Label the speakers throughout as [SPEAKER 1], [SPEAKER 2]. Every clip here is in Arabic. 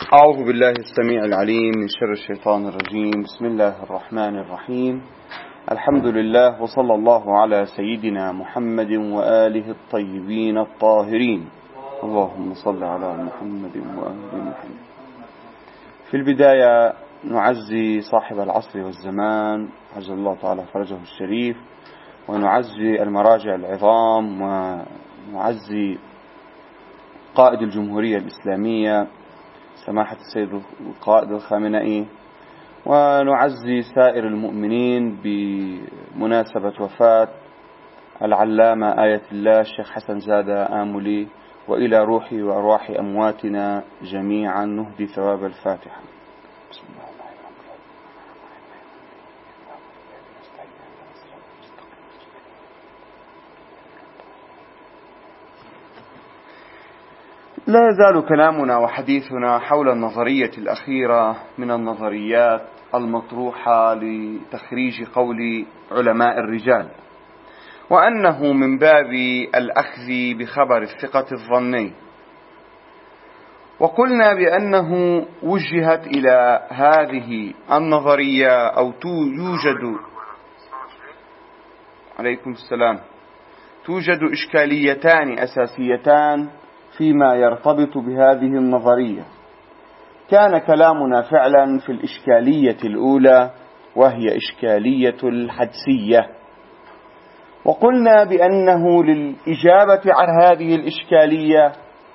[SPEAKER 1] أعوذ بالله السميع العليم من شر الشيطان الرجيم. بسم الله الرحمن الرحيم. الحمد لله وصلى الله على سيدنا محمد وآله الطيبين الطاهرين. اللهم صل على محمد وآل محمد. في البداية نعزي صاحب العصر والزمان عجل الله تعالى فرجه الشريف، ونعزي المراجع العظام، ونعزي قائد الجمهورية الإسلامية سماحة السيد القائد الخامنئي، ونعزي سائر المؤمنين بمناسبة وفاة العلامة آية الله الشيخ حسن زادة آملي، وإلى روحي وأرواح أمواتنا جميعا نهدي ثواب الفاتحة. بسم الله الرحمن الرحيم. لا يزال كلامنا وحديثنا حول النظرية الأخيرة من النظريات المطروحة لتخريج قول علماء الرجال، وأنه من باب الأخذ بخبر الثقة الظني. وقلنا بأنه وجهت إلى هذه النظرية أو توجد إشكاليتان أساسيتان فيما يرتبط بهذه النظرية. كان كلامنا فعلا في الإشكالية الأولى، وهي إشكالية الحدسية، وقلنا بأنه للإجابة عن هذه الإشكالية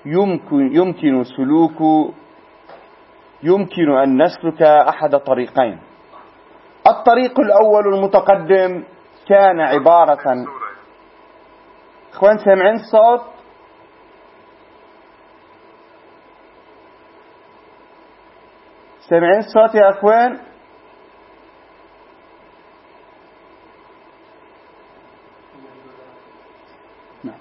[SPEAKER 1] يمكن أن نسلك أحد طريقين. الطريق الأول المتقدم كان عبارة إخوان سامعين الصوت؟ سامعين الصوت يا أخوان؟ نعم.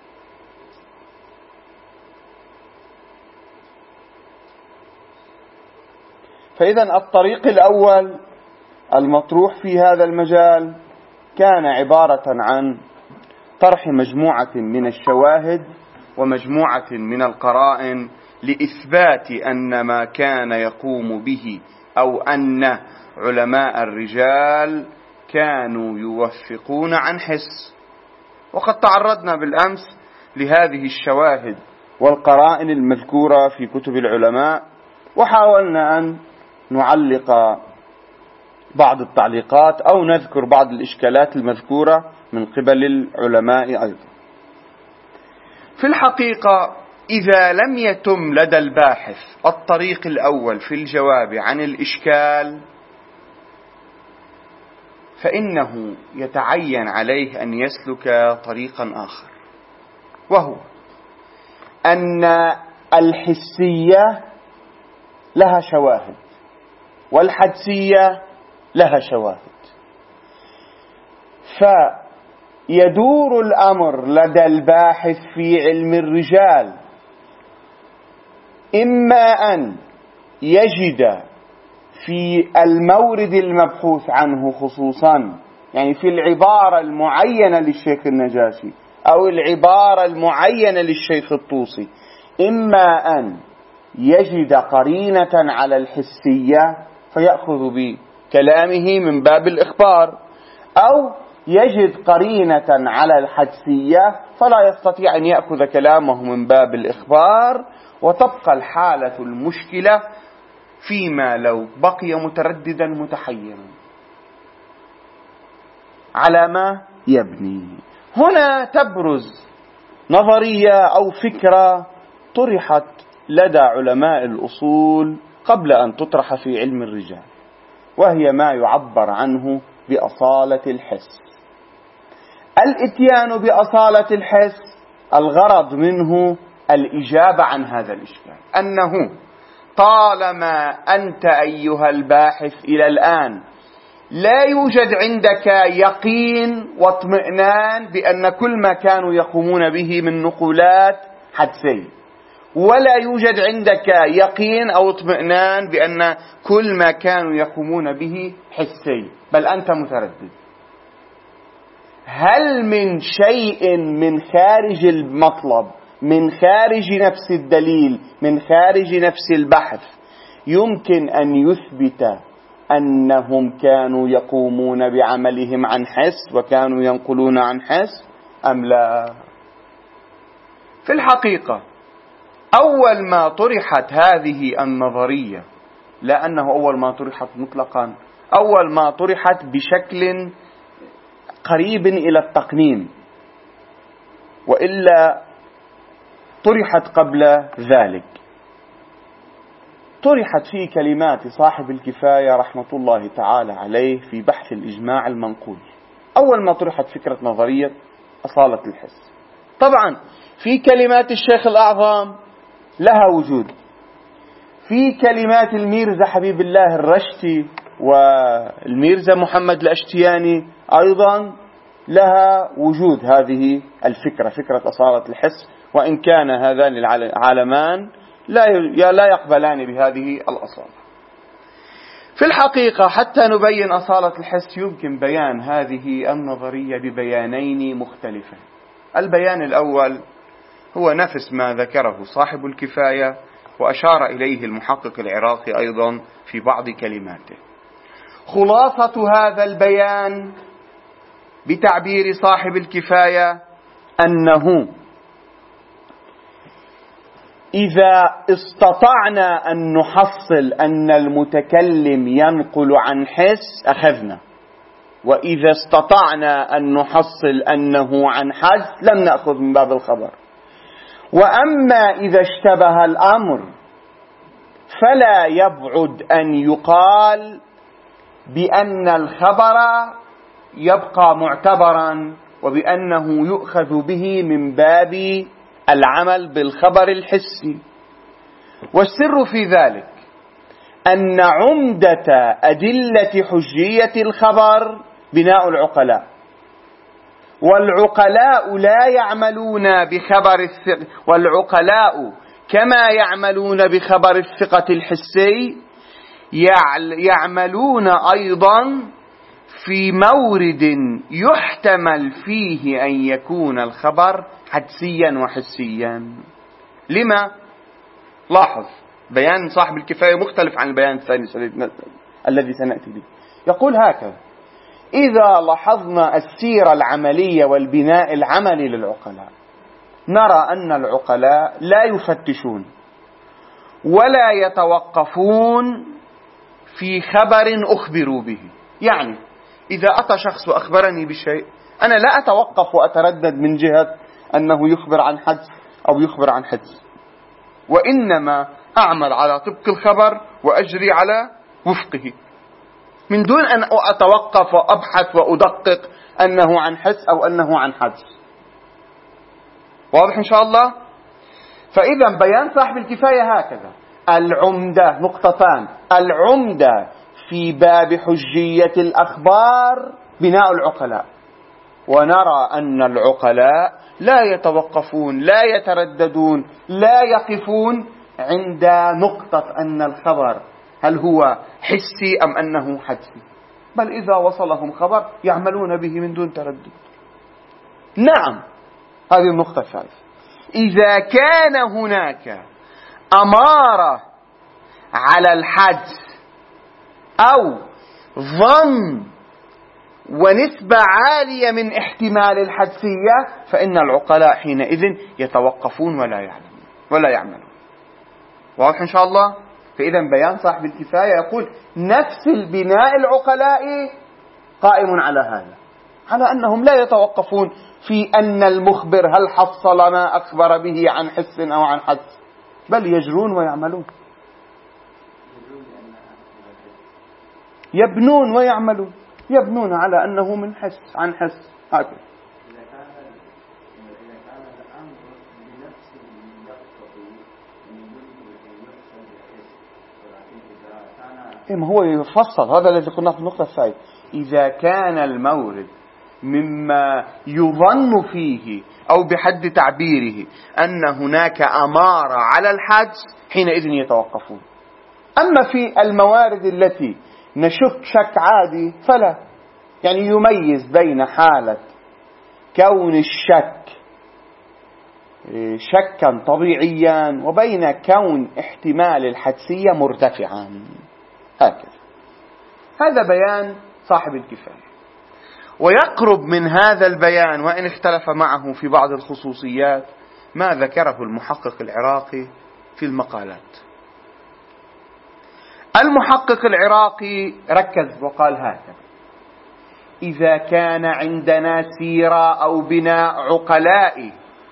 [SPEAKER 1] فإذا الطريق الأول المطروح في هذا المجال كان عبارة عن طرح مجموعة من الشواهد ومجموعة من القرائن لإثبات أن ما كان يقوم به أو أن علماء الرجال كانوا يوفقون عن حس. وقد تعرضنا بالأمس لهذه الشواهد والقرائن المذكورة في كتب العلماء، وحاولنا أن نعلق بعض التعليقات أو نذكر بعض الإشكالات المذكورة من قبل العلماء أيضا. في الحقيقة إذا لم يتم لدى الباحث الطريق الأول في الجواب عن الإشكال، فإنه يتعين عليه أن يسلك طريقا آخر، وهو أن الحسية لها شواهد والحدسية لها شواهد، فيدور الأمر لدى الباحث في علم الرجال إما أن يجد في المورد المبحوث عنه خصوصا، يعني في العبارة المعينة للشيخ النجاشي أو العبارة المعينة للشيخ الطوسي، إما أن يجد قرينة على الحسية فيأخذ بكلامه من باب الإخبار، أو يجد قرينة على الحدسية فلا يستطيع أن يأخذ كلامه من باب الإخبار، وتبقى الحالة المشكلة فيما لو بقي مترددا متحيرا على ما يبني. هنا تبرز نظرية أو فكرة طرحت لدى علماء الأصول قبل أن تطرح في علم الرجال، وهي ما يعبر عنه بأصالة الحس. الإتيان بأصالة الحس الغرض منه الإجابة عن هذا الإشكال، أنه طالما أنت أيها الباحث إلى الآن لا يوجد عندك يقين واطمئنان بأن كل ما كانوا يقومون به من نقولات حدسية، ولا يوجد عندك يقين أو اطمئنان بأن كل ما كانوا يقومون به حسي، بل أنت متردد، هل من شيء من خارج المطلب، من خارج نفس الدليل، من خارج نفس البحث، يمكن أن يثبت أنهم كانوا يقومون بعملهم عن حس وكانوا ينقلون عن حس أم لا؟ في الحقيقة أول ما طرحت هذه النظرية، لا أنه أول ما طرحت مطلقا، أول ما طرحت بشكل قريب إلى التقنين، وإلا طرحت قبل ذلك. طرحت في كلمات صاحب الكفاية رحمة الله تعالى عليه في بحث الإجماع المنقول. أول ما طرحت فكرة نظرية أصالة الحس، طبعا في كلمات الشيخ الأعظم لها وجود، في كلمات الميرزا حبيب الله الرشتي والميرزا محمد الأشتياني أيضا لها وجود هذه الفكرة، فكرة أصالة الحس، وإن كان هذان العالمان لا يقبلان بهذه الأصالة. في الحقيقة حتى نبين أصالة الحس يمكن بيان هذه النظرية ببيانين مختلفين. البيان الأول هو نفس ما ذكره صاحب الكفاية وأشار إليه المحقق العراقي أيضا في بعض كلماته. خلاصة هذا البيان بتعبير صاحب الكفاية أنه إذا استطعنا أن نحصل أن المتكلم ينقل عن حس أخذنا، وإذا استطعنا أن نحصل أنه عن حدس لم نأخذ من باب الخبر. وأما إذا اشتبه الأمر فلا يبعد أن يقال بأن الخبر يبقى معتبرا وبأنه يؤخذ به من باب العمل بالخبر الحسي. والسر في ذلك أن عمدة أدلة حجية الخبر بناء العقلاء، والعقلاء لا يعملون بخبر الثقة، والعقلاء كما يعملون بخبر الثقة الحسي يعملون أيضا في مورد يحتمل فيه أن يكون الخبر حدسيا وحسيا. لما؟ لاحظ بيان صاحب الكفاية مختلف عن البيان الثاني الذي سنأتي به. يقول هكذا: إذا لاحظنا السيرة العملية والبناء العملي للعقلاء نرى أن العقلاء لا يفتشون ولا يتوقفون في خبر أخبروا به. يعني إذا أتى شخص وأخبرني بشيء أنا لا أتوقف وأتردد من جهة أنه يخبر عن حدس أو يخبر عن حدس، وإنما أعمل على طبق الخبر وأجري على وفقه من دون أن أتوقف وأبحث وأدقق أنه عن حدس أو أنه عن حدس. واضح إن شاء الله؟ فإذا بيان صاحب الكفاية هكذا: العمدة نقطتان، العمدة في باب حجية الأخبار بناء العقلاء، ونرى أن العقلاء لا يتوقفون لا يترددون لا يقفون عند نقطة أن الخبر هل هو حسي أم أنه حدسي، بل إذا وصلهم خبر يعملون به من دون تردد. نعم، هذه النقطة الثالثة: إذا كان هناك أمارة على الحدس أو ظن ونسبة عالية من احتمال الحدسية فإن العقلاء حينئذ يتوقفون ولا يعملون. واضح إن شاء الله؟ فإذا بيان صاحب الكفاية يقول نفس البناء العقلائي قائم على هذا، على أنهم لا يتوقفون في أن المخبر هل حصل ما أخبر به عن حس أو عن حدس، بل يجرون ويعملون، يبنون ويعملون، يبنون على أنه من حس عن حس هكذا. ما هو يفصل هذا الذي قلنا في النقطة الثالثة: إذا كان المورد مما يظن فيه أو بحد تعبيره أن هناك أمارة على الحدس حينئذ يتوقفون. أما في الموارد التي نشك شك عادي فلا، يعني يميز بين حالة كون الشك شكا طبيعيا وبين كون احتمال الحدسية مرتفعا. هكذا هذا بيان صاحب الكفاية. ويقرب من هذا البيان وإن اختلف معه في بعض الخصوصيات ما ذكره المحقق العراقي في المقالات. المحقق العراقي ركز وقال هكذا: إذا كان عندنا سيرة أو بناء عقلاء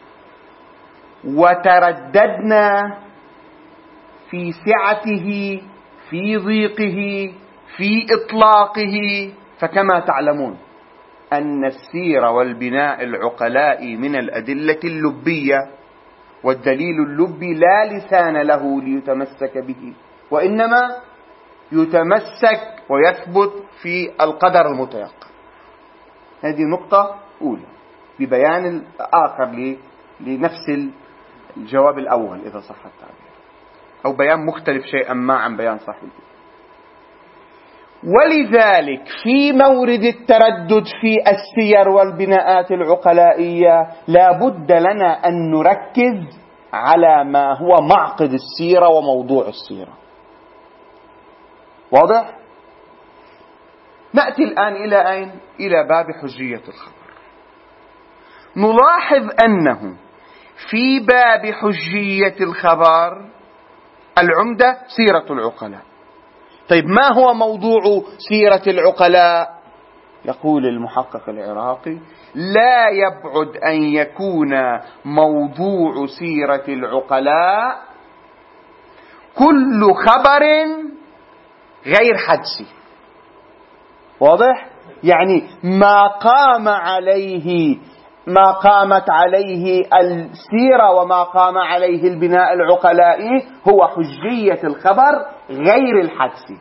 [SPEAKER 1] وترددنا في سعته في ضيقه في إطلاقه، فكما تعلمون أن السيرة والبناء العقلاء من الأدلة اللبية، والدليل اللبي لا لسان له ليتمسك به، وإنما يتمسك ويثبت في القدر المتيقن. هذه نقطة أولى ببيان آخر لنفس الجواب الأول إذا صح التعبير، أو بيان مختلف شيئا ما عن بيان صاحب. ولذلك في مورد التردد في السير والبناءات العقلائية لا بد لنا أن نركز على ما هو معقد السيرة وموضوع السيرة. واضح؟ نأتي الآن إلى أين؟ إلى باب حجية الخبر. نلاحظ أنه في باب حجية الخبر العمدة سيرة العقلاء. طيب ما هو موضوع سيرة العقلاء؟ يقول المحقق العراقي: لا يبعد أن يكون موضوع سيرة العقلاء كل خبر غير حدسي. واضح؟ يعني ما قامت عليه السيرة وما قام عليه البناء العقلائي هو حجية الخبر غير الحدسي.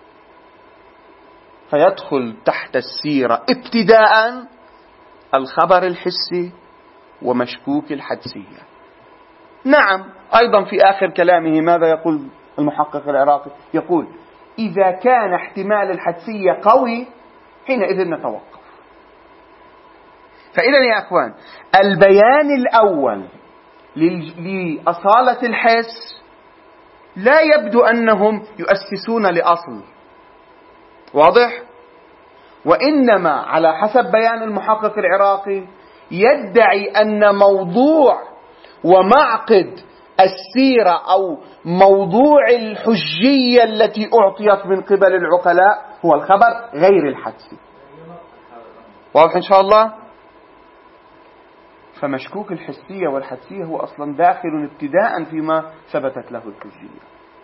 [SPEAKER 1] فيدخل تحت السيرة ابتداء الخبر الحسي ومشكوك الحدسية. نعم، أيضا في آخر كلامه ماذا يقول المحقق العراقي؟ يقول: إذا كان احتمال الحدسية قوي حينئذ نتوقف. فإذا يا أخوان، البيان الأول لأصالة الحس لا يبدو أنهم يؤسسون لأصل واضح، وإنما على حسب بيان المحقق العراقي يدعي أن موضوع ومعقد السيرة أو موضوع الحجية التي أعطيت من قبل العقلاء هو الخبر غير الحدسي. واضح إن شاء الله؟ فمشكوك الحسية والحدسية هو أصلا داخل ابتداء فيما ثبتت له الحجية،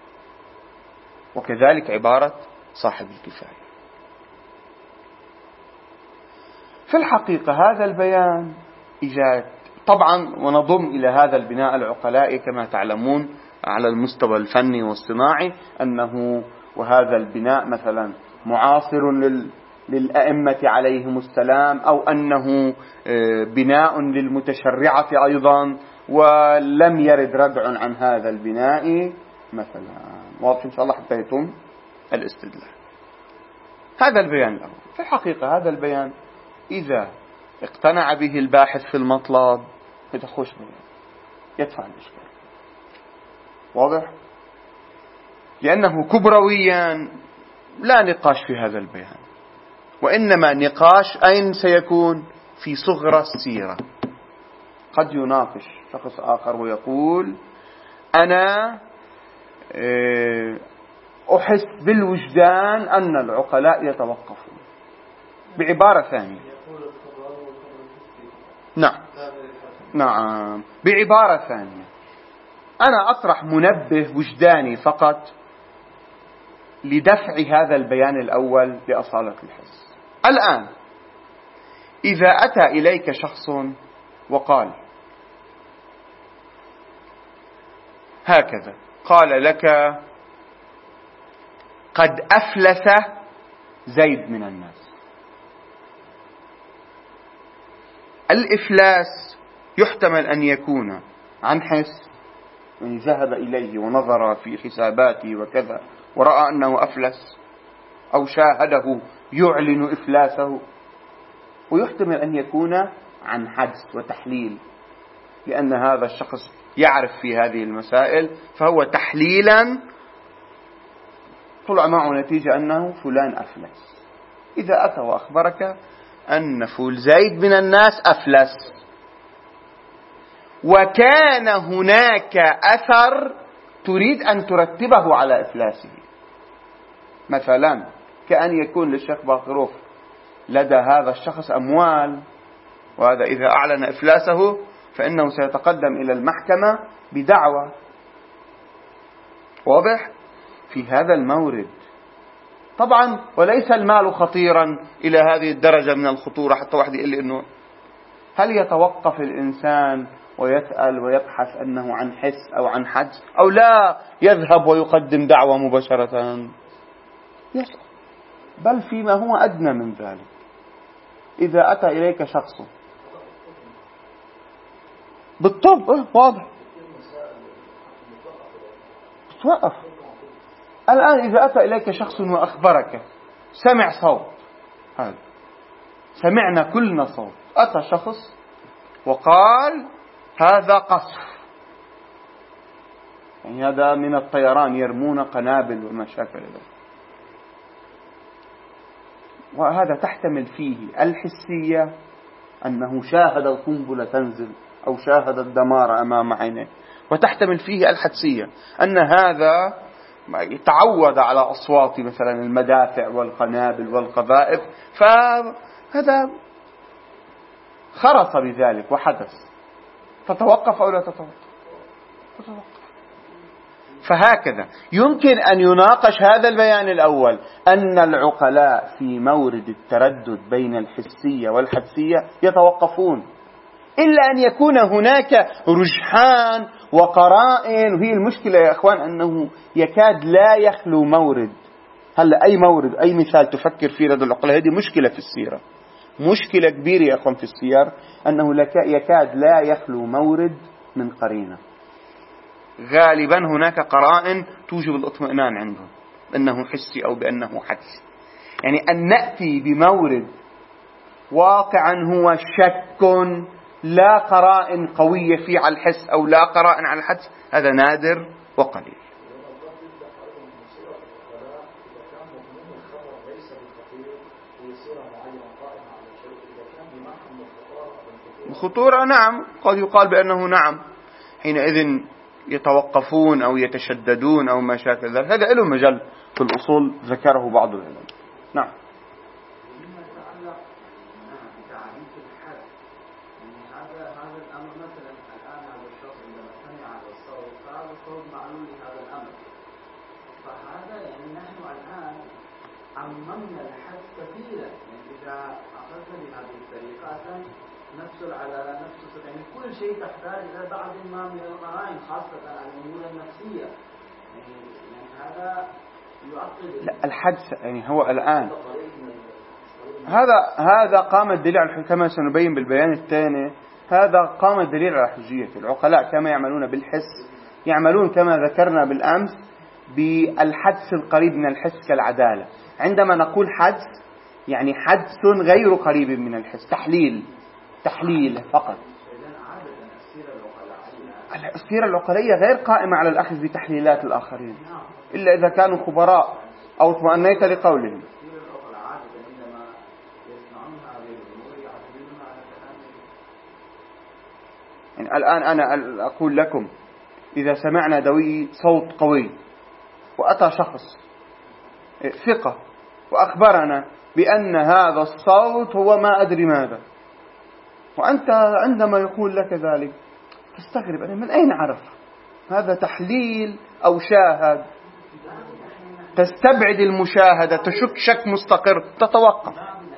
[SPEAKER 1] وكذلك عبارة صاحب الكفاية. في الحقيقة هذا البيان إجا طبعا ونضم إلى هذا البناء العقلائي كما تعلمون على المستوى الفني والصناعي أنه وهذا البناء مثلا معاصر للأئمة عليهم السلام، أو أنه بناء للمتشرعة أيضا، ولم يرد ردع عن هذا البناء مثلا. واضح إن شاء الله حتى يتم الاستدلال. هذا البيان الأول. في الحقيقة هذا البيان إذا اقتنع به الباحث في المطلب يتخش بيان يدفع الإشكال. واضح؟ لأنه كبرويا لا نقاش في هذا البيان، وإنما نقاش أين سيكون؟ في صغرى السيرة. قد يناقش شخص آخر ويقول: أنا أحس بالوجدان أن العقلاء يتوقفون. بعبارة ثانية، نعم، بعبارة ثانية أنا أطرح منبه وجداني فقط لدفع هذا البيان الأول لأصالة الحس. الآن إذا أتى إليك شخص وقال هكذا، قال لك: قد أفلس زيد من الناس. الإفلاس يحتمل أن يكون عن حس، يعني ذهب إليه ونظر في حساباته وكذا ورأى أنه أفلس، أو شاهده يعلن إفلاسه، ويحتمل أن يكون عن حدس وتحليل، لأن هذا الشخص يعرف في هذه المسائل، فهو تحليلا طلع معه نتيجة أنه فلان أفلس. إذا أتى وأخبرك أن زيد من الناس أفلس، وكان هناك أثر تريد أن ترتبه على إفلاسه، مثلا كأن يكون للشيخ باقروف لدى هذا الشخص أموال، وهذا إذا أعلن إفلاسه فإنه سيتقدم إلى المحكمة بدعوى. واضح؟ في هذا المورد طبعا، وليس المال خطيرا إلى هذه الدرجة من الخطورة حتى واحد يقول لي إنه هل يتوقف الإنسان ويسأل ويبحث أنه عن حس أو عن حدس، أو لا يذهب ويقدم دعوى مباشرة؟ يسأل، بل فيما هو أدنى من ذلك. إذا أتى إليك شخص بالطب واضح توقف. الآن إذا أتى إليك شخص وأخبرك سمع صوت، هذا سمعنا كلنا صوت، أتى شخص وقال هذا قصف، يعني هذا من الطيران يرمون قنابل وما شاكل ذلك، وهذا تحتمل فيه الحسية أنه شاهد القنبلة تنزل أو شاهد الدمار أمام عينيه، وتحتمل فيه الحدسية أن هذا يتعود على أصوات مثلا المدافع والقنابل والقذائف، فهذا خرص بذلك وحدث، تتوقف أو لا تتوقف؟ فهكذا يمكن أن يناقش هذا البيان الأول، أن العقلاء في مورد التردد بين الحسية والحدسية يتوقفون، إلا أن يكون هناك رجحان وقرائن. وهي المشكلة يا أخوان أنه يكاد لا يخلو مورد. هلأ أي مورد، أي مثال تفكر فيه لدى العقلاء، هذه مشكلة في السيرة، مشكلة كبيرة يا أخوان في السير، أنه يكاد لا يخلو مورد من قرينة. غالبا هناك قرائن توجب الاطمئنان عندهم بأنه حسي أو بأنه حدسي. يعني أن نأتي بمورد واقعا هو شك، لا قرائن قوية فيه على الحس أو لا قرائن على الحدس، هذا نادر وقليل. الخطورة نعم، قد يقال بأنه نعم، حينئذ يتوقفون أو يتشددون أو ما شاكل ذلك. هذا له مجال في الأصول ذكره بعض العلماء. نعم.
[SPEAKER 2] عممنا الحد كثيرا، يعني إذا أخذنا بهذه الطريقة نفصل على نفس، يعني كل شيء تحتاج إلى بعض ما من القرائن، خاصة الأمور النفسية، يعني هذا يعقد.
[SPEAKER 1] لا الحدس يعني هو الآن هذا قام الدليل على، كما سنبين بالبيان الثاني، هذا قام الدليل على حجية العقلاء كما يعملون بالحس، يعملون كما ذكرنا بالأمس بالحدس القريب من الحس كالعدالة. عندما نقول حدس يعني حدس غير قريب من الحس، تحليل فقط. السيرة العقلية غير قائمة على الأخذ بتحليلات الآخرين إلا إذا كانوا خبراء أو اطمأنيت لقولهم. يعني الآن أنا أقول لكم إذا سمعنا دوي صوت قوي وأتى شخص ثقة وأخبرنا بأن هذا الصوت هو ما أدري ماذا، وأنت عندما يقول لك ذلك تستغرب أنا من أين عرف؟ هذا تحليل أو شاهد، تستبعد المشاهدة، تشك شك مستقر، تتوقف.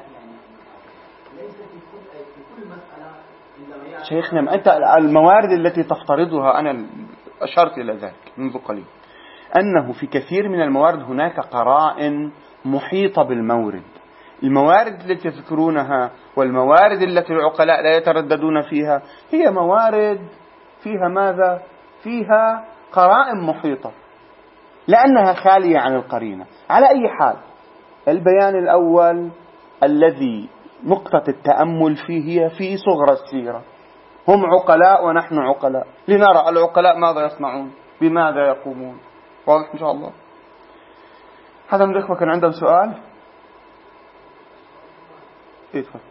[SPEAKER 1] شيخنا أنت الموارد التي تفترضها، أنا أشرت إلى ذلك منذ قليل، أنه في كثير من الموارد هناك قرائن محيطة بالمورد. الموارد التي تذكرونها والموارد التي العقلاء لا يترددون فيها هي موارد فيها ماذا؟ فيها قرائن محيطة، لأنها خالية عن القرينة. على أي حال البيان الأول الذي نقطة التأمل فيه هي في صغر السيرة، هم عقلاء ونحن عقلاء، لنرى العقلاء ماذا يصنعون، بماذا يقومون. واضح إن شاء الله؟ هذا من الإخوة كان عندهم سؤال؟ إيه تفضل.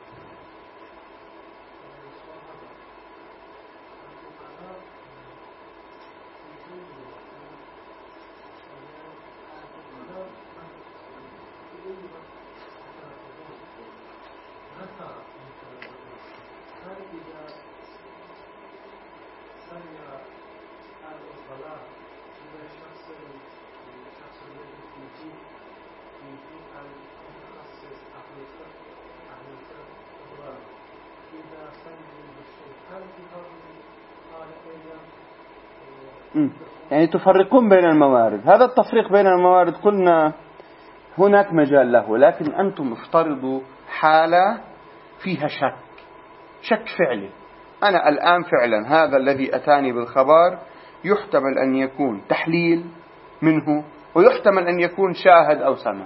[SPEAKER 1] يعني تفرقون بين الموارد. هذا التفريق بين الموارد قلنا هناك مجال له، لكن أنتم افترضوا حالة فيها شك فعلي. أنا الآن فعلا هذا الذي أتاني بالخبر يحتمل أن يكون تحليل منه، ويحتمل أن يكون شاهد أو سمع.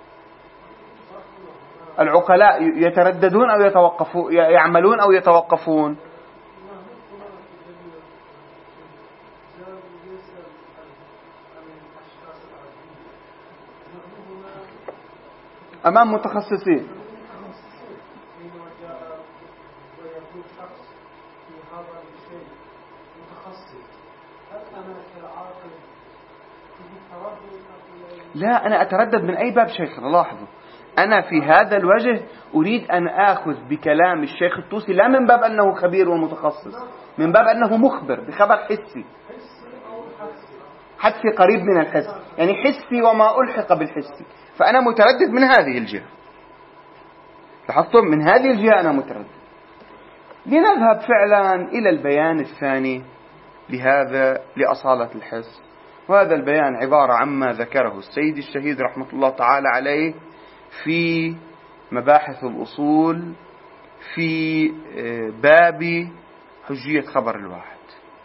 [SPEAKER 1] العقلاء يترددون أو يتوقفون، يعملون أو يتوقفون؟ أمام متخصصين. لا، أنا أتردد من أي باب شيخنا. لاحظوا، أنا في هذا الوجه أريد أن آخذ بكلام الشيخ الطوسي لا من باب أنه خبير ومتخصص، من باب أنه مخبر بخبر حسي. حسي قريب من الحس، يعني حسي وما ألحق بالحسي. فأنا متردد من هذه الجهة. لاحظتم؟ من هذه الجهة أنا متردد. لنذهب فعلا إلى البيان الثاني لهذا لأصالة الحس. وهذا البيان عبارة عما ذكره السيد الشهيد رحمة الله تعالى عليه في مباحث الأصول في باب حجية خبر الواحد.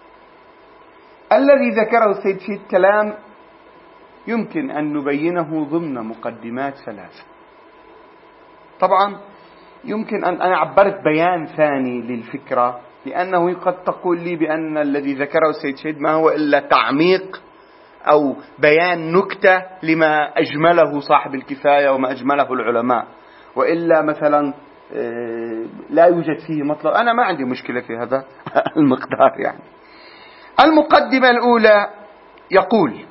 [SPEAKER 1] الذي ذكره السيد الشهيد كلام يمكن أن نبينه ضمن مقدمات ثلاثة. طبعا يمكن أن أنا عبرت بيان ثاني للفكرة، لأنه قد تقول لي بأن الذي ذكره السيد الشهيد ما هو إلا تعميق أو بيان نكتة لما أجمله صاحب الكفاية وما أجمله العلماء، وإلا مثلا لا يوجد فيه مطلب. أنا ما عندي مشكلة في هذا المقدار. يعني المقدمة الأولى يقول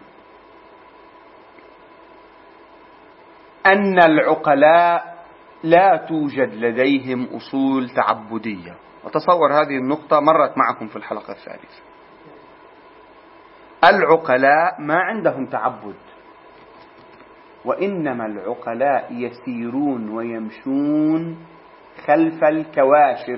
[SPEAKER 1] أن العقلاء لا توجد لديهم أصول تعبدية. وتصور هذه النقطة مرت معكم في الحلقة الثالثة. العقلاء ما عندهم تعبد، وإنما العقلاء يسيرون ويمشون خلف الكواشف.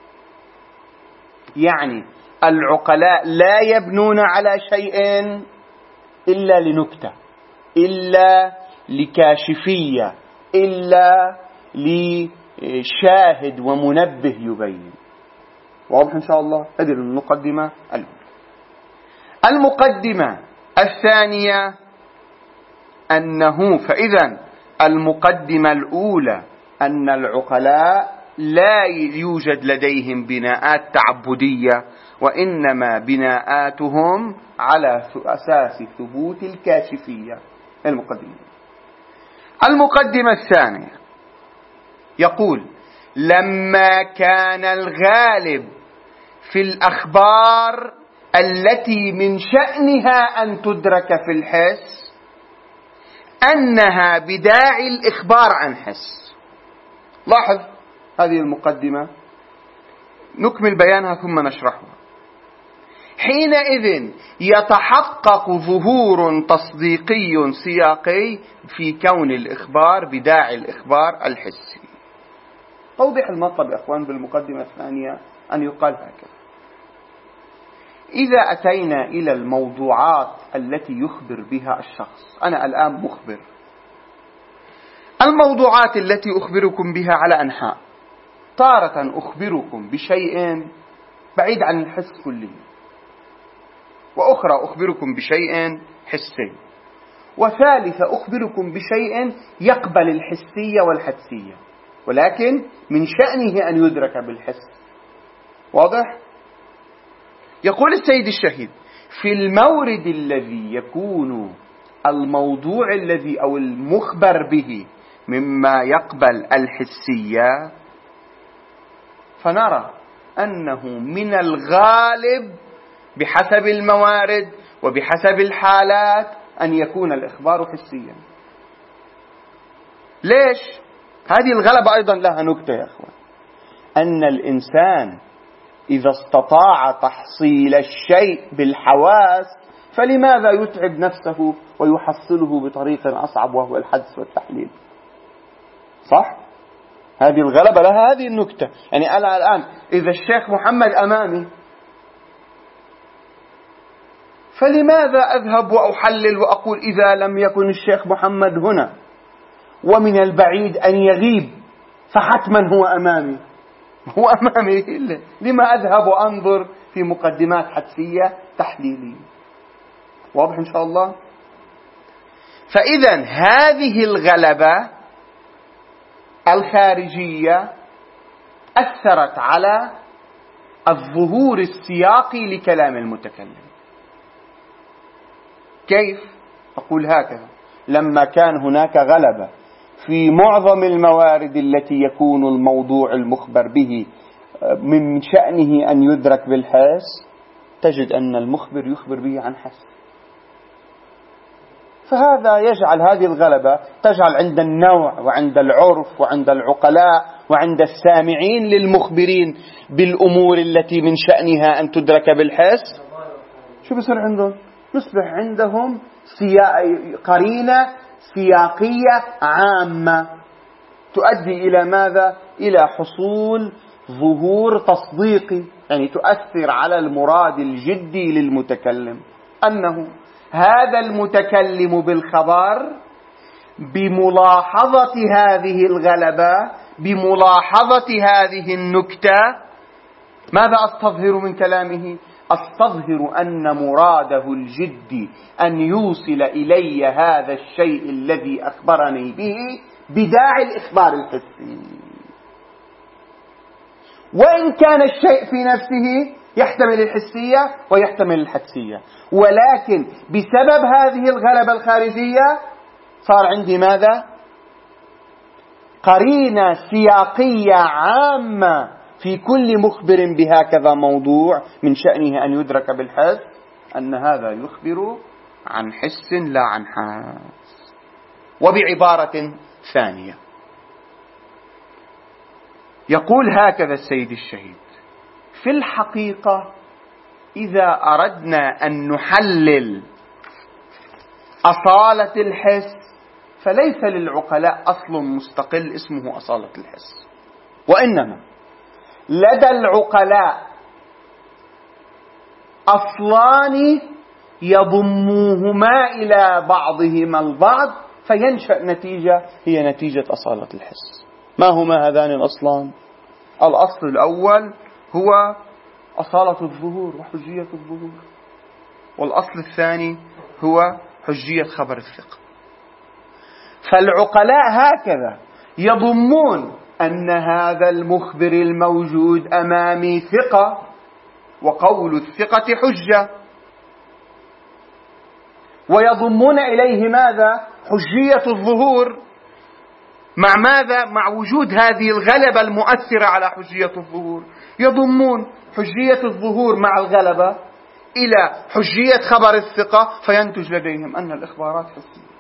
[SPEAKER 1] يعني العقلاء لا يبنون على شيء إلا لنكتة، إلا لكاشفية، إلا لشاهد ومنبه يبين. واضح إن شاء الله؟ هذه المقدمة الأولى. المقدمة الثانية فإذا المقدمة الأولى أن العقلاء لا يوجد لديهم بناءات تعبدية، وإنما بناءاتهم على أساس ثبوت الكاشفية. المقدمة الثانية يقول: لما كان الغالب في الأخبار التي من شأنها أن تدرك في الحس أنها بداعي الإخبار عن حس. لاحظ هذه المقدمة، نكمل بيانها ثم نشرحها. حينئذ يتحقق ظهور تصديقي سياقي في كون الإخبار بداعي الإخبار الحسي. توضيح المطلب يا أخوان بالمقدمة الثانية أن يقال هكذا: إذا أتينا إلى الموضوعات التي يخبر بها الشخص، أنا الآن مخبر، الموضوعات التي أخبركم بها على أنحاء. تارة أخبركم بشيء بعيد عن الحس كله، وأخرى أخبركم بشيء حسي، وثالثة أخبركم بشيء يقبل الحسية والحدسية، ولكن من شأنه أن يدرك بالحس. واضح؟ يقول السيد الشهيد: في المورد الذي يكون الموضوع الذي أو المخبر به مما يقبل الحسية، فنرى أنه من الغالب بحسب الموارد وبحسب الحالات أن يكون الإخبار حسيا. ليش؟ هذه الغلبة أيضا لها نكتة يا أخوان، أن الإنسان إذا استطاع تحصيل الشيء بالحواس فلماذا يتعب نفسه ويحصله بطريق أصعب وهو الحدس والتحليل؟ صح؟ هذه الغلبة لها هذه النكتة. يعني أنا الآن إذا الشيخ محمد أمامي فلماذا أذهب وأحلل وأقول إذا لم يكن الشيخ محمد هنا ومن البعيد أن يغيب فحتما هو أمامي، هو أمامي إلا لما أذهب وأنظر في مقدمات حدسية تحليلية؟ واضح إن شاء الله؟ فإذا هذه الغلبة الخارجية أثرت على الظهور السياقي لكلام المتكلم. كيف؟ أقول هكذا: لما كان هناك غلبة في معظم الموارد التي يكون الموضوع المخبر به من شأنه أن يدرك بالحس، تجد أن المخبر يخبر به عن حس. فهذا يجعل هذه الغلبة تجعل عند النوع وعند العرف وعند العقلاء وعند السامعين للمخبرين بالأمور التي من شأنها أن تدرك بالحس، شو بصير عندهم؟ يصبح عندهم قرينة سياقية عامة تؤدي إلى ماذا؟ إلى حصول ظهور تصديقي، يعني تؤثر على المراد الجدي للمتكلم، أنه هذا المتكلم بالخبر بملاحظة هذه الغلبة، بملاحظة هذه النكتة، ماذا أستظهر من كلامه؟ أستظهر أن مراده الجدي أن يوصل إلي هذا الشيء الذي أخبرني به بداعي الإخبار الحسي، وإن كان الشيء في نفسه يحتمل الحسية ويحتمل الحدسية، ولكن بسبب هذه الغلبة الخارجية صار عندي ماذا؟ قرينة سياقية عامة في كل مخبر بهكذا موضوع من شأنه أن يدرك بالحس، أن هذا يخبر عن حس لا عن حاس. وبعبارة ثانية يقول هكذا السيد الشهيد: في الحقيقة إذا أردنا أن نحلل أصالة الحس فليس للعقلاء أصل مستقل اسمه أصالة الحس، وإنما لدى العقلاء أصلان يضموهما إلى بعضهما البعض فينشأ نتيجة هي نتيجة أصالة الحس. ما هما هذان الأصلان؟ الأصل الأول هو أصالة الظهور وحجية الظهور، والأصل الثاني هو حجية خبر الثقة. فالعقلاء هكذا يضمون أن هذا المخبر الموجود أمامي ثقة، وقول الثقة حجة، ويضمون إليه ماذا؟ حجية الظهور. مع ماذا؟ مع وجود هذه الغلبة المؤثرة على حجية الظهور، يضمون حجية الظهور مع الغلبة إلى حجية خبر الثقة، فينتج لديهم أن الإخبارات حسية.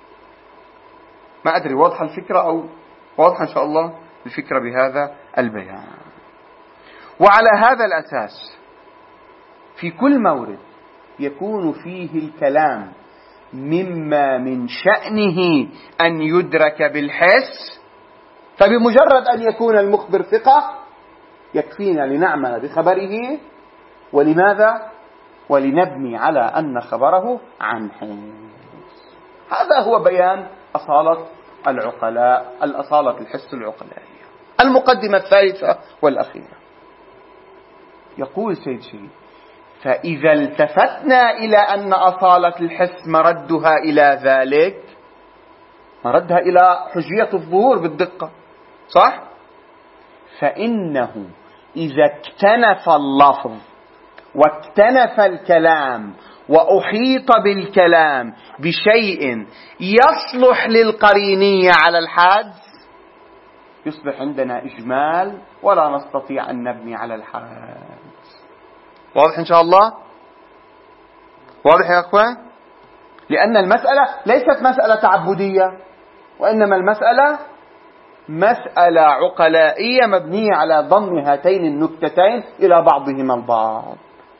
[SPEAKER 1] ما أدري واضحة الفكرة أو واضحة إن شاء الله الفكرة بهذا البيان. وعلى هذا الأساس في كل مورد يكون فيه الكلام مما من شأنه أن يدرك بالحس، فبمجرد أن يكون المخبر ثقة يكفينا لنعمل بخبره. ولماذا؟ ولنبني على أن خبره عن حس. هذا هو بيان أصالة العقلاء، الأصالة الحس العقلائية. المقدمة الثالثة والأخيرة يقول سيد شريف: فإذا التفتنا إلى أن أصالة الحس مردها إلى ذلك، مردها إلى حجية الظهور بالدقة، صح؟ فإنه إذا اكتنف اللفظ واكتنف الكلام وأحيط بالكلام بشيء يصلح للقرينية على الحدس، يصبح عندنا إجمال ولا نستطيع أن نبني على الحدس. واضح إن شاء الله؟ واضح يا أخوان؟ لأن المسألة ليست مسألة تعبدية، وإنما المسألة مسألة عقلائية مبنية على ضم هاتين النكتتين إلى بعضهما البعض.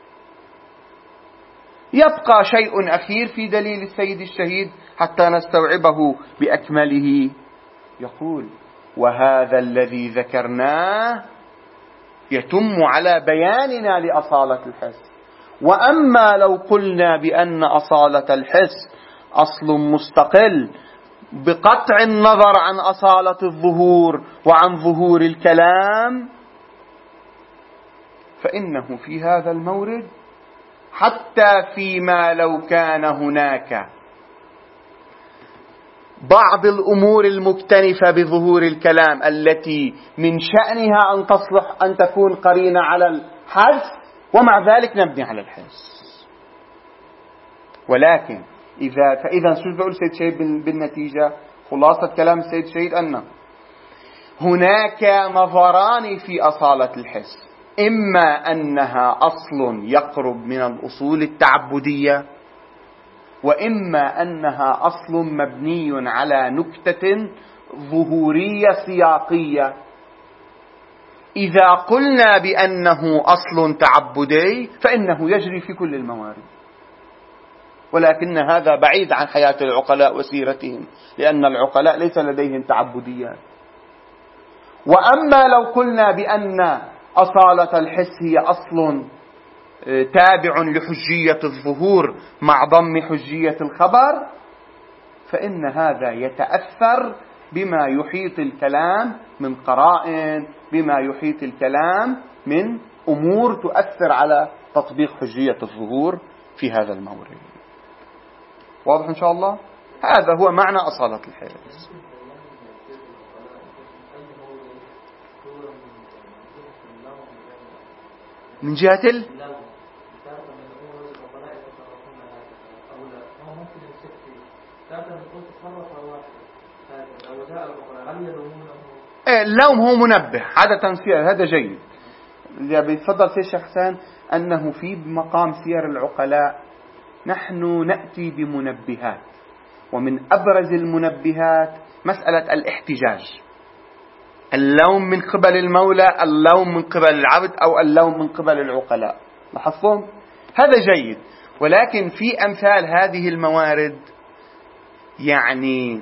[SPEAKER 1] يبقى شيء أخير في دليل السيد الشهيد حتى نستوعبه بأكمله. يقول: وهذا الذي ذكرناه يتم على بياننا لأصالة الحس. وأما لو قلنا بأن أصالة الحس أصل مستقل بقطع النظر عن أصالة الظهور وعن ظهور الكلام، فإنه في هذا المورد حتى فيما لو كان هناك بعض الأمور المكتنفة بظهور الكلام التي من شأنها أن تصلح أن تكون قرينة على الحس، ومع ذلك نبني على الحس. ولكن فإذا شو بقول سيد شهيد بالنتيجة؟ خلاصة كلام السيد شهيد أن هناك نظران في أصالة الحس: إما أنها أصل يقرب من الأصول التعبدية، وإما أنها أصل مبني على نكتة ظهورية سياقية. إذا قلنا بأنه أصل تعبدي فإنه يجري في كل الموارد، ولكن هذا بعيد عن حياة العقلاء وسيرتهم، لأن العقلاء ليس لديهم تعبديات. وأما لو قلنا بأن أصالة الحس هي أصل تابع لحجية الظهور مع ضم حجية الخبر، فإن هذا يتأثر بما يحيط الكلام من قرائن، بما يحيط الكلام من أمور تؤثر على تطبيق حجية الظهور في هذا المورد. واضح إن شاء الله؟ هذا هو معنى أصالة الحس. من جهة اللوم هو منبه عادة سير، هذا جيد. إذا بيتفضل سيد الشيخ حسان أنه في مقام سير العقلاء نحن نأتي بمنبهات، ومن أبرز المنبهات مسألة الاحتجاج، اللوم من قبل المولى، اللوم من قبل العبد، أو اللوم من قبل العقلاء. لاحظتم؟ هذا جيد. ولكن في أمثال هذه الموارد يعني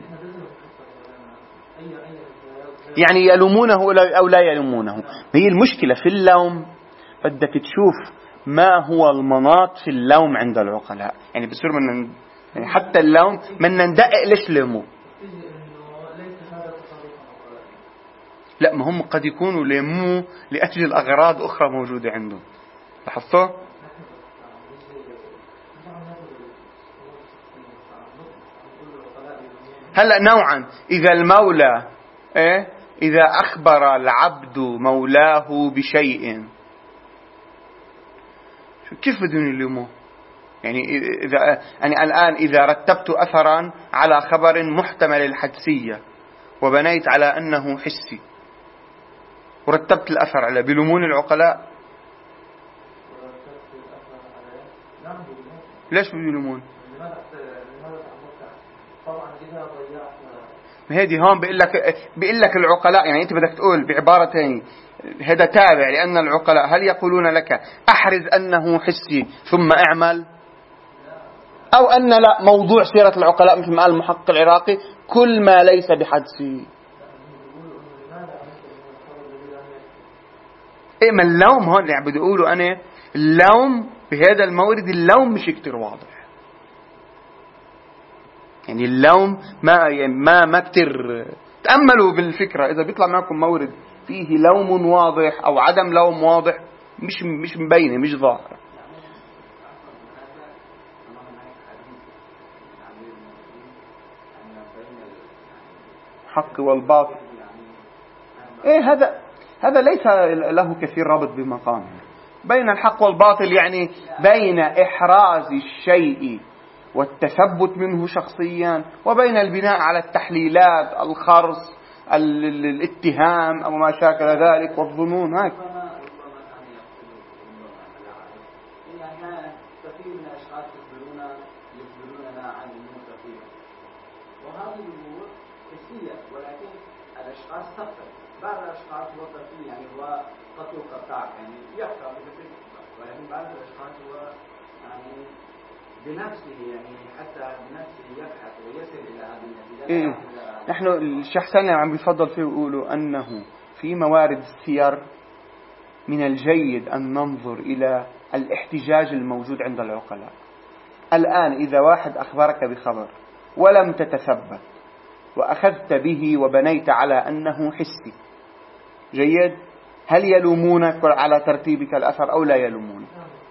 [SPEAKER 1] يلومونه أو لا يلومونه. هي المشكلة في اللوم بدك تشوف ما هو المناط في اللوم عند العقلاء. يعني بصير يعني حتى اللوم من ندقق ليش لوموا. لا، ما هم قد يكونوا ليموا لأجل أغراض أخرى موجودة عندهم. لاحظتوا؟ هلأ نوعا إذا المولى إذا أخبر العبد مولاه بشيء كيف بدون يلوموه؟ يعني الآن إذا رتبت أثرا على خبر محتمل الحدسية وبنيت على أنه حسي ورتبت الأثر على بلومون العقلاء، ليش بيلومون؟ هذه هون بيقول لك العقلاء، يعني أنت بدك تقول بعبارة ثانية هذا تابع، لأن العقلاء هل يقولون لك أحرز أنه حسي ثم اعمل، أو أن لا موضوع سيرة العقلاء مثل ما قال المحقق العراقي كل ما ليس بحدسي؟ ما اللوم هون اللي عم بدي أقوله أنا، اللوم بهذا المورد اللوم مش كتير واضح. يعني اللوم ما كتير تأملوا بالفكرة. إذا بيطلع معكم مورد فيه لوم واضح أو عدم لوم واضح مش مبينة، مش ظاهرة. حق والباطل هذا ليس له كثير رابط بمقامه. بين الحق والباطل، يعني بين إحراز الشيء والتثبت منه شخصيا، وبين البناء على التحليلات، الخرص، الاتهام أو ما شاكل ذلك، والظنون. هيك
[SPEAKER 2] كثير من الأشخاص يخبروننا عن أمور كثيرة، وهذه الأمور حسية، ولكن الأشخاص تقتل. بعض الأشخاص هو كثير، يعني هو قتل قطاع، يعني يقتل بكثير، ولكن بعض الأشخاص هو يعني بنفسه، يعني حتى بنفسه يبحث ويصل إلى هذه النتيجة.
[SPEAKER 1] نحن الشيخ سالم عم بيفضل فيه ويقولوا أنه في موارد السير من الجيد أن ننظر إلى الاحتجاج الموجود عند العقلاء. الآن إذا واحد أخبرك بخبر ولم تتثبت وأخذت به وبنيت على أنه حسي جيد، هل يلومونك على ترتيبك الأثر أو لا يلومونك؟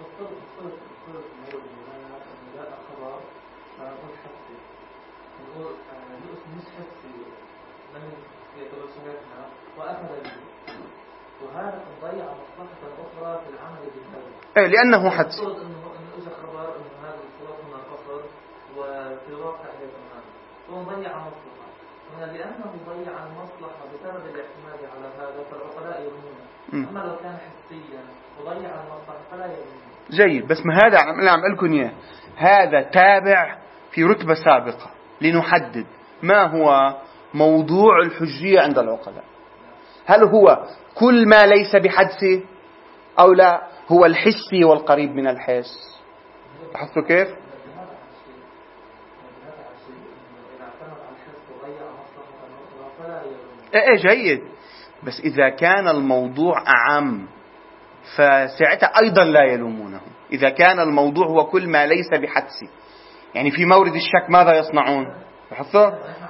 [SPEAKER 2] وهذا تضيع مصلحة أخرى في العمل بالهذا.
[SPEAKER 1] لأنه حدس.
[SPEAKER 2] إنه إذا خبر إنه هذا الصلاة من القصر وفي الواقع هي تمام، هو ضيع مصلحة. لأنه ضيع المصلحة بسبب الاعتماد على هذا فالعقلاء يلومونه. أما لو كان حسيا وضيع المصلحة فلا يلومونه.
[SPEAKER 1] جيد، بس ما هذا عم لكم إياه، هذا تابع في رتبة سابقة لنحدد ما هو موضوع الحجية عند العقلاء. هل هو كل ما ليس بحدثه أو لا هو الحسي والقريب من الحس؟ لاحظتوا كيف؟ ايه جيد، بس إذا كان الموضوع أعم فساعتها أيضا لا يلومونه. إذا كان الموضوع هو كل ما ليس بحدثه، يعني في مورد الشك ماذا يصنعون؟ لاحظتوا؟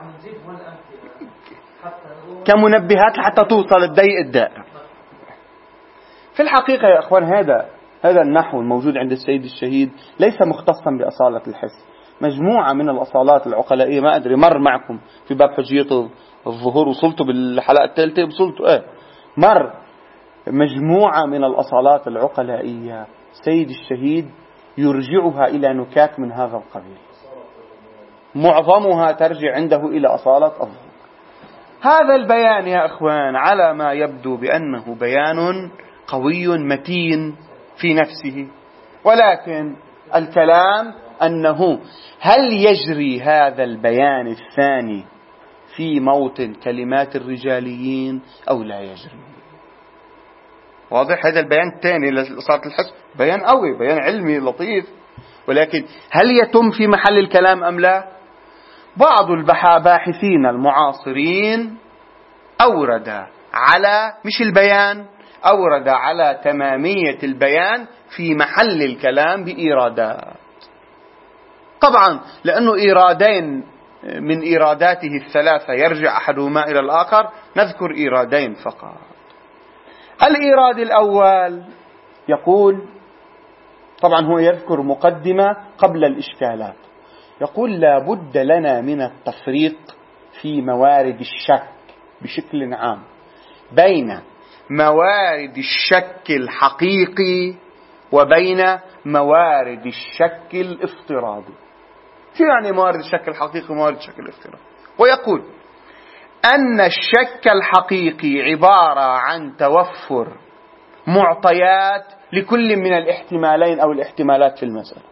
[SPEAKER 1] كمنبهات حتى توصل الضيق الدائر. في الحقيقة يا أخوان هذا النحو الموجود عند السيد الشهيد ليس مختصا بأصالة الحس. مجموعة من الأصالات العقلائية، ما أدري مر معكم في باب حجية الظهور، وصلتوا بالحلقة الثالثة، وصلتوا مر مجموعة من الأصالات العقلائية سيد الشهيد يرجعها إلى نكات من هذا القبيل، معظمها ترجع عنده إلى أصالة الظهور. هذا البيان يا أخوان على ما يبدو بأنه بيان قوي متين في نفسه، ولكن الكلام أنه هل يجري هذا البيان الثاني في موطن كلمات الرجاليين أو لا يجري؟ واضح؟ هذا البيان الثاني لصارت الحس بيان قوي، بيان علمي لطيف، ولكن هل يتم في محل الكلام أم لا؟ بعض الباحثين المعاصرين أورد على مش البيان، أورد على تمامية البيان في محل الكلام بإيرادات. طبعا لأنه إيرادين من إيراداته الثلاثة يرجع أحدهما إلى الآخر، نذكر إيرادين فقط. الإيراد الأول يقول، طبعا هو يذكر مقدمة قبل الإشكالات، يقول لا بد لنا من التفريق في موارد الشك بشكل عام بين موارد الشك الحقيقي وبين موارد الشك الافتراضي. شو يعني موارد الشك الحقيقي وموارد الشك الافتراضي؟ ويقول أن الشك الحقيقي عبارة عن توفر معطيات لكل من الاحتمالين أو الاحتمالات في المسألة،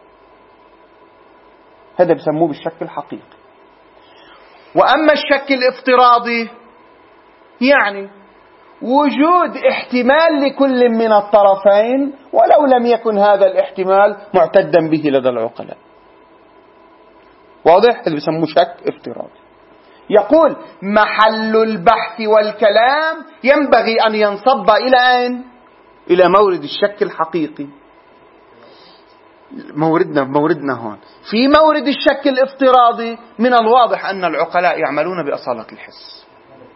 [SPEAKER 1] هذا بسموه بالشك الحقيقي. وأما الشك الافتراضي يعني وجود احتمال لكل من الطرفين ولو لم يكن هذا الاحتمال معتدا به لدى العقلاء. واضح؟ هذا بسموه شك افتراضي. يقول محل البحث والكلام ينبغي أن ينصب إلى أين؟ إلى مورد الشك الحقيقي. موردنا هون في مورد الشك الافتراضي من الواضح أن العقلاء يعملون بأصالة الحس،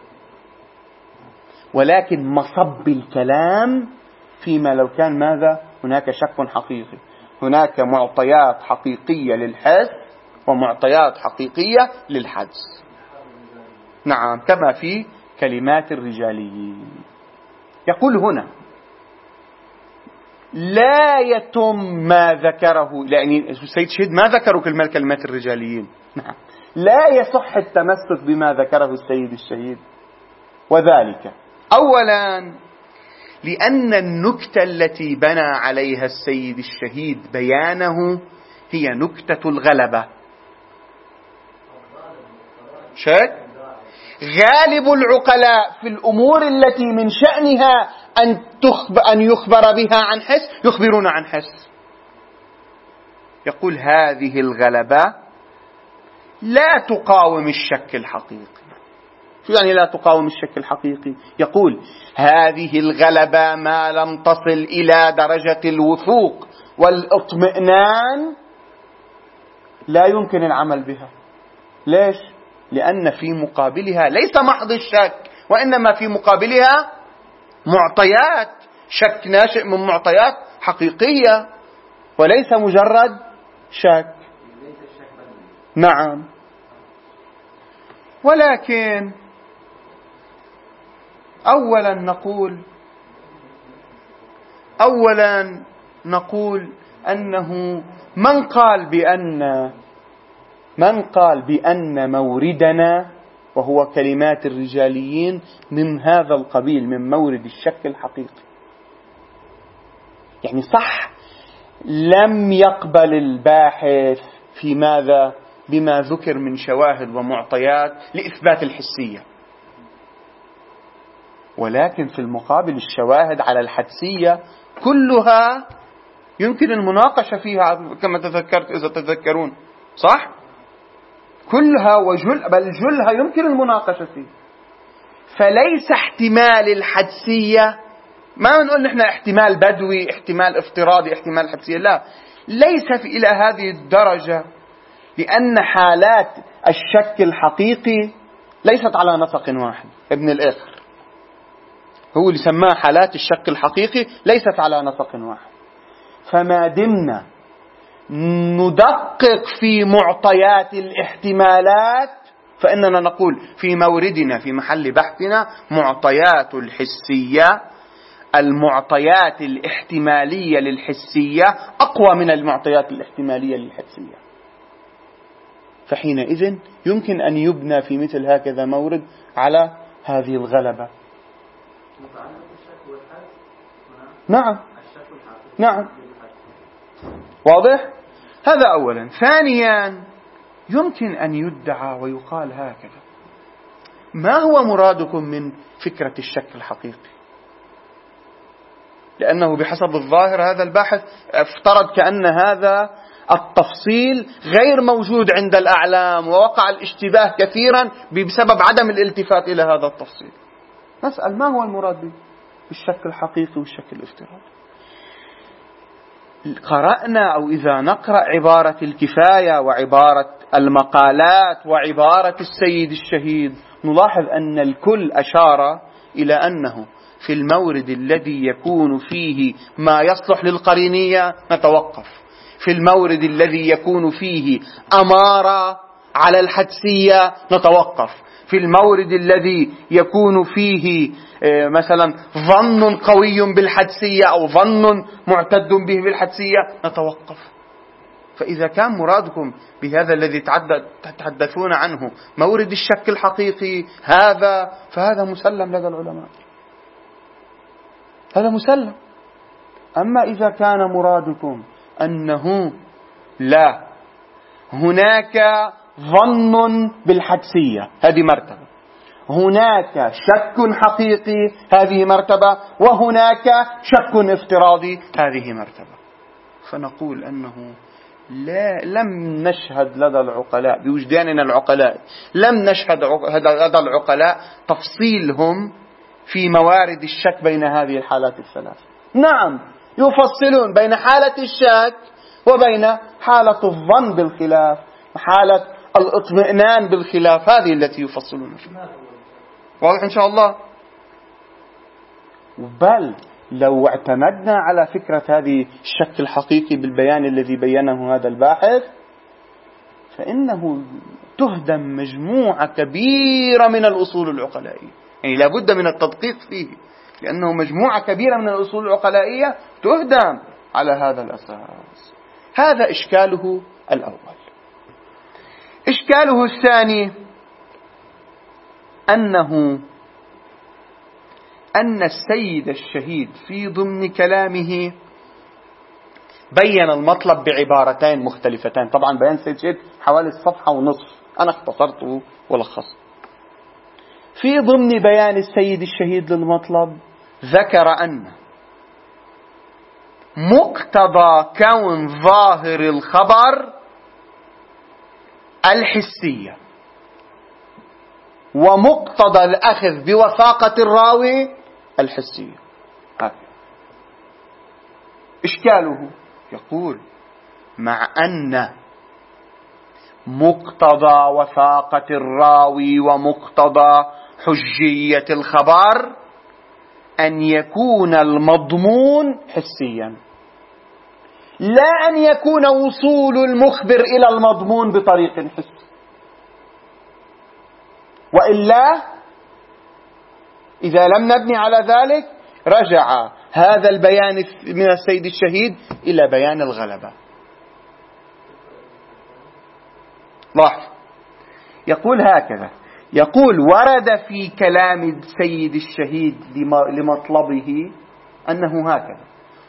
[SPEAKER 1] ولكن مصب الكلام فيما لو كان ماذا؟ هناك شك حقيقي، هناك معطيات حقيقية للحس ومعطيات حقيقية للحدس. نعم، كما في كلمات الرجاليين. يقول هنا لا يتم ما ذكره، يعني السيد الشهيد ما ذكروا كلمات الرجاليين، لا يصح التمسك بما ذكره السيد الشهيد. وذلك أولا لأن النكتة التي بنى عليها السيد الشهيد بيانه هي نكتة الغلبة. شك غالب العقلاء في الأمور التي من شأنها أن يخبر بها عن حس يخبرون عن حس. يقول هذه الغلبة لا تقاوم الشك الحقيقي. شو يعني لا تقاوم الشك الحقيقي؟ يقول هذه الغلبة ما لم تصل إلى درجة الوثوق والاطمئنان لا يمكن العمل بها. ليش؟ لأن في مقابلها ليس محض الشك، وإنما في مقابلها معطيات. شك ناشئ من معطيات حقيقية وليس مجرد شك. نعم. ولكن أولا نقول أنه من قال بأن موردنا وهو كلمات الرجاليين من هذا القبيل، من مورد الشك الحقيقي، يعني صح لم يقبل الباحث في ماذا بما ذكر من شواهد ومعطيات لإثبات الحسية، ولكن في المقابل الشواهد على الحدسية كلها يمكن المناقشة فيها كما تذكرت إذا تذكرون، صح؟ كلها بل جلها يمكن المناقشة فيه. فليس احتمال الحدسية، ما نقول نحن احتمال بدوي، احتمال افتراضي، احتمال حدسية، لا، ليس إلى هذه الدرجة، لأن حالات الشك الحقيقي ليست على نسق واحد. ابن الآخر هو اللي سماه حالات الشك الحقيقي ليست على نسق واحد. فما دمنا ندقق في معطيات الاحتمالات فإننا نقول في موردنا في محل بحثنا معطيات الحسية، المعطيات الاحتمالية للحسية أقوى من المعطيات الاحتمالية للحسية. فحينئذ يمكن أن يبنى في مثل هكذا مورد على هذه الغلبة. نعم نعم، واضح؟ هذا أولا. ثانيا يمكن أن يدعى ويقال هكذا: ما هو مرادكم من فكرة الشك الحقيقي؟ لأنه بحسب الظاهر هذا الباحث افترض كأن هذا التفصيل غير موجود عند الأعلام، ووقع الاشتباه كثيرا بسبب عدم الالتفات إلى هذا التفصيل. نسأل: ما هو المراد بالشك الحقيقي والشك الافتراضي؟ قرأنا أو إذا نقرأ عبارة الكفاية وعبارة المقالات وعبارة السيد الشهيد نلاحظ أن الكل أشار إلى أنه في المورد الذي يكون فيه ما يصلح للقرينية نتوقف، في المورد الذي يكون فيه أمارة على الحدسية نتوقف، في المورد الذي يكون فيه مثلا ظن قوي بالحدسية أو ظن معتد به بالحدسية نتوقف. فإذا كان مرادكم بهذا الذي تتحدثون عنه مورد الشك الحقيقي فهذا مسلم لدى العلماء، هذا مسلم. أما إذا كان مرادكم أنه لا، هناك ظن بالحدسية، هذه مرتبة، هناك شك حقيقي، هذه مرتبة، وهناك شك افتراضي، هذه مرتبة. فنقول أنه لم نشهد لدى العقلاء بوجداننا العقلاء، لم نشهد لدى العقلاء تفصيلهم في موارد الشك بين هذه الحالات الثلاث. نعم، يفصلون بين حالة الشك وبين حالة الظن بالخلاف، حالة الاطمئنان بالخلاف، هذه التي يفصلون فيها. واضح إن شاء الله؟ بل لو اعتمدنا على فكرة هذه الشك الحقيقي بالبيان الذي بينه هذا الباحث فإنه تهدم مجموعة كبيرة من الأصول العقلائية، يعني لابد من التدقيق فيه، لأنه مجموعة كبيرة من الأصول العقلائية تهدم على هذا الأساس. هذا إشكاله الأول. إشكاله الثاني أن السيد الشهيد في ضمن كلامه بين المطلب بعبارتين مختلفتين. طبعا بيان السيد الشهيد حوالي صفحة ونصف، أنا اختصرته ولخصته. في ضمن بيان السيد الشهيد للمطلب ذكر أن مقتضى كون ظاهر الخبر الحسية ومقتضى الأخذ بوثاقة الراوي الحسية. إشكاله يقول مع أن مقتضى وثاقة الراوي ومقتضى حجية الخبر أن يكون المضمون حسيا، لا أن يكون وصول المخبر إلى المضمون بطريق حسي، وإلا إذا لم نبني على ذلك رجع هذا البيان من السيد الشهيد إلى بيان الغلبة. لاحظ يقول هكذا، يقول ورد في كلام السيد الشهيد لمطلبه أنه هكذا: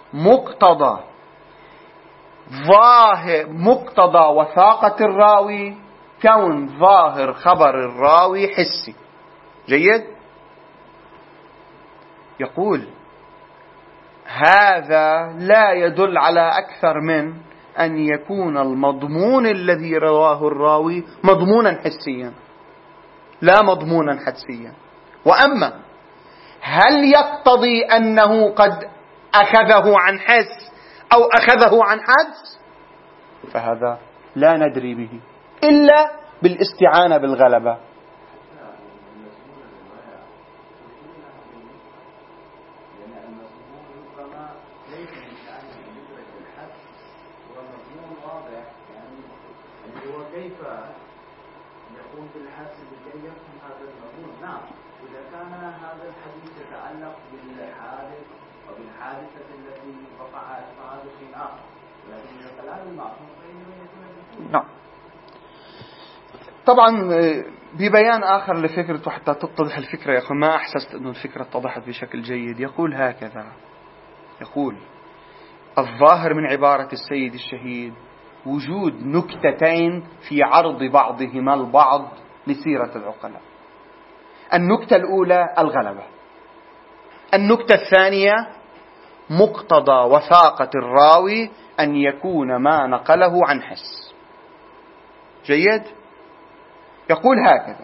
[SPEAKER 1] مقتضى وثاقة الراوي كون ظاهر خبر الراوي حسي. جيد؟ يقول هذا لا يدل على أكثر من أن يكون المضمون الذي رواه الراوي مضمونا حسيا لا مضمونا حدسيا. وأما هل يقتضي أنه قد أخذه عن حس أو أخذه عن حدس، فهذا لا ندري به إلا بالاستعانة بالغلبة. نعم. طبعا ببيان آخر لفكرة حتى تتضح الفكرة يا أخي، ما أحسست أن الفكرة اتضحت بشكل جيد. يقول هكذا، يقول الظاهر من عبارة السيد الشهيد وجود نكتتين في عرض بعضهما البعض لسيرة العقلاء. النكتة الأولى الغلبة، النكتة الثانية مقتضى وثاقة الراوي أن يكون ما نقله عن حس. جيد؟ يقول هكذا،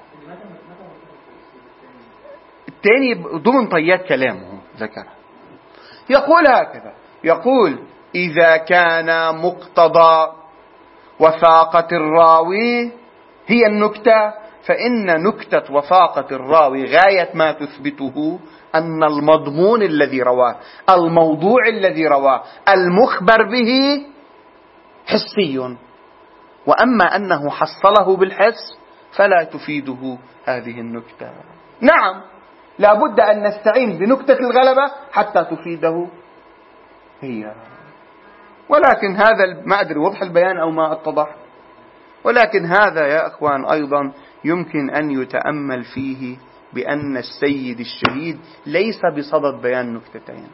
[SPEAKER 1] الثاني ضمن طيات كلامه ذكر، يقول هكذا، يقول إذا كان مقتضى وثاقة الراوي هي النكتة، فإن نكتة وثاقة الراوي غاية ما تثبته أن المضمون الذي رواه، الموضوع الذي رواه، المخبر به حسي، وأما أنه حصله بالحس فلا تفيده هذه النكتة. نعم، لا بد أن نستعين بنكتة الغلبة حتى تفيده هي. ولكن هذا ما أدري وضح البيان أو ما اتضح، ولكن هذا يا أخوان أيضا يمكن أن يتأمل فيه بأن السيد الشهيد ليس بصدد بيان نكتتين،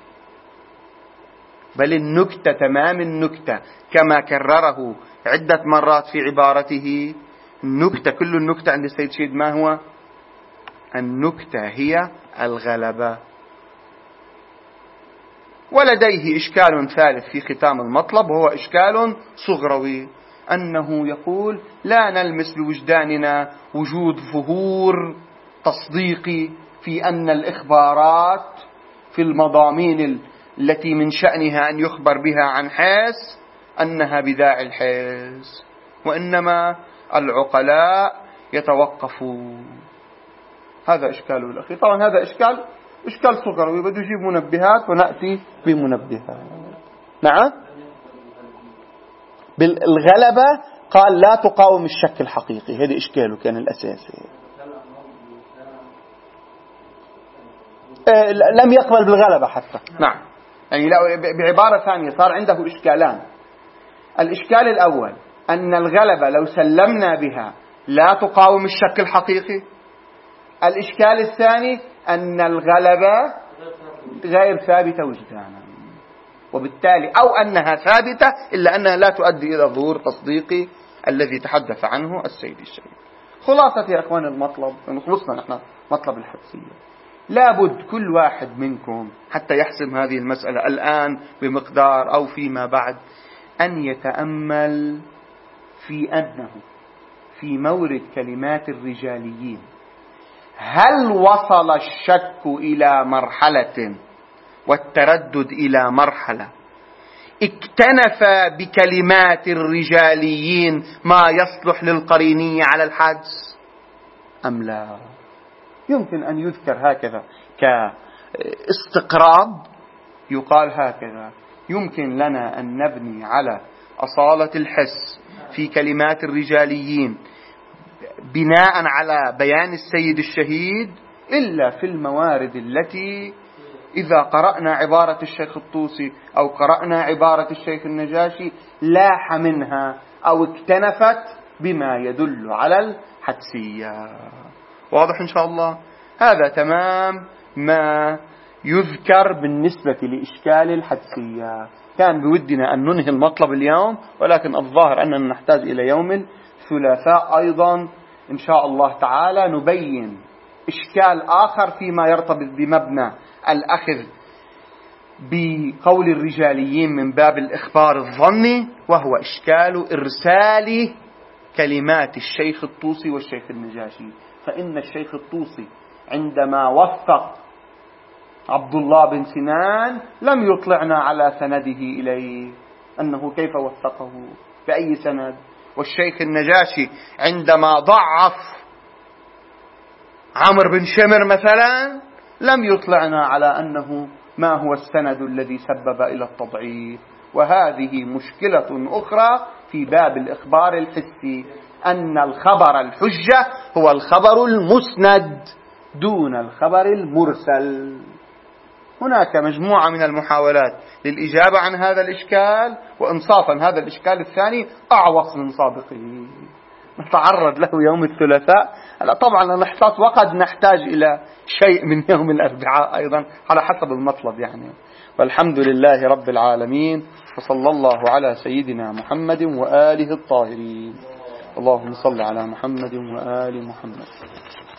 [SPEAKER 1] بل النكتة تمام النكتة كما كرره عدة مرات في عبارته. النكتة، كل النكتة عند السيد الشهيد ما هو؟ النكتة هي الغلبة. ولديه إشكال ثالث في ختام المطلب، وهو إشكال صغروي، أنه يقول لا نلمس لوجداننا وجود ظهور تصديقي في أن الإخبارات في المضامين التي من شأنها أن يخبر بها عن حس أنها بداعي الحس، وإنما العقلاء يتوقفون. هذا إشكاله الأخير. طبعا هذا إشكال صغروي بده يجيب منبهات ونأتي بمنبهات. نعم، بالغلبة قال لا تقاوم الشك الحقيقي، هذا إشكاله كان الأساسي. لم يقبل بالغلبة حتى. نعم، يعني بعبارة ثانية صار عنده إشكالان. الإشكال الأول أن الغلبة لو سلمنا بها لا تقاوم الشك الحقيقي. الإشكال الثاني أن الغلبة غير ثابتة وجدانا، وبالتالي أو أنها ثابتة إلا أنها لا تؤدي إلى ظهور تصديقي الذي تحدث عنه السيد الشهيد. خلاصة يا أخوان المطلب، خلصنا نحن مطلب الحدسية. لابد كل واحد منكم حتى يحسم هذه المسألة الآن بمقدار أو فيما بعد أن يتأمل في أنه في مورد كلمات الرجاليين هل وصل الشك إلى مرحلة والتردد إلى مرحلة اكتنف بكلمات الرجاليين ما يصلح للقرينية على الحدس أم لا؟ يمكن أن يذكر هكذا كاستقراب، يقال هكذا يمكن لنا أن نبني على أصالة الحس في كلمات الرجاليين بناء على بيان السيد الشهيد، إلا في الموارد التي إذا قرأنا عبارة الشيخ الطوسي أو قرأنا عبارة الشيخ النجاشي لاح منها أو اكتنفت بما يدل على الحدسية. واضح إن شاء الله؟ هذا تمام ما يذكر بالنسبة لإشكال الحدسية. كان بودنا أن ننهي المطلب اليوم، ولكن الظاهر أننا نحتاج إلى يوم الثلاثاء أيضا إن شاء الله تعالى نبين إشكال آخر فيما يرتبط بمبنى الأخذ بقول الرجاليين من باب الإخبار الظني، وهو إشكال إرسال كلمات الشيخ الطوسي والشيخ النجاشي. فإن الشيخ الطوسي عندما وثق عبد الله بن سنان لم يطلعنا على سنده إليه أنه كيف وثقه بأي سند، والشيخ النجاشي عندما ضعف عمرو بن شمر مثلا لم يطلعنا على أنه ما هو السند الذي سبب إلى التضعيف. وهذه مشكلة أخرى في باب الإخبار الحسي، أن الخبر الحجة هو الخبر المسند دون الخبر المرسل. هناك مجموعة من المحاولات للإجابة عن هذا الإشكال، وإنصافا هذا الإشكال الثاني أعوص من سابقه، نتعرض له يوم الثلاثاء. طبعا نحتاج وقد نحتاج إلى شيء من يوم الأربعاء أيضا على حسب المطلب يعني. والحمد لله رب العالمين، وصلى الله على سيدنا محمد وآله الطاهرين. اللهم صل على محمد وآل محمد.